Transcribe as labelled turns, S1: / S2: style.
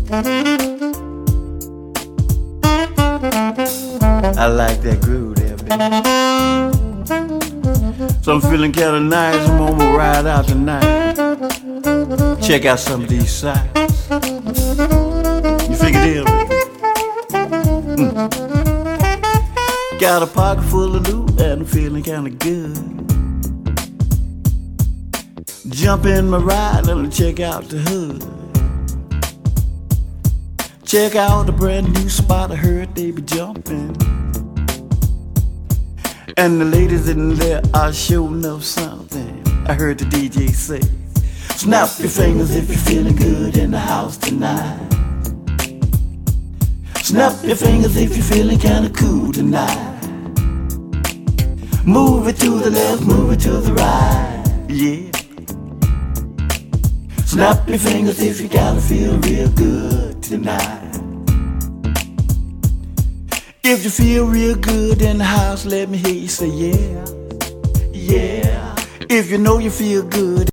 S1: I like that groove there, baby. So I'm feeling kinda nice, I'm gonna ride out tonight. Check out some of these sights. You figure it out, baby? Got a pocket full of loot and I'm feeling kinda good. Jump in my ride and check out the hood. Check out the brand new spot, I heard they be jumping. And the ladies in there are showing up something. I heard the DJ say, snap your fingers if you're feeling good in the house tonight. Snap your fingers if you're feeling kinda cool tonight. Move it to the left, move it to the right, yeah. Snap your fingers if you gotta feel real good tonight. If you feel real good in the house, let me hear you say yeah, yeah. If you know you feel good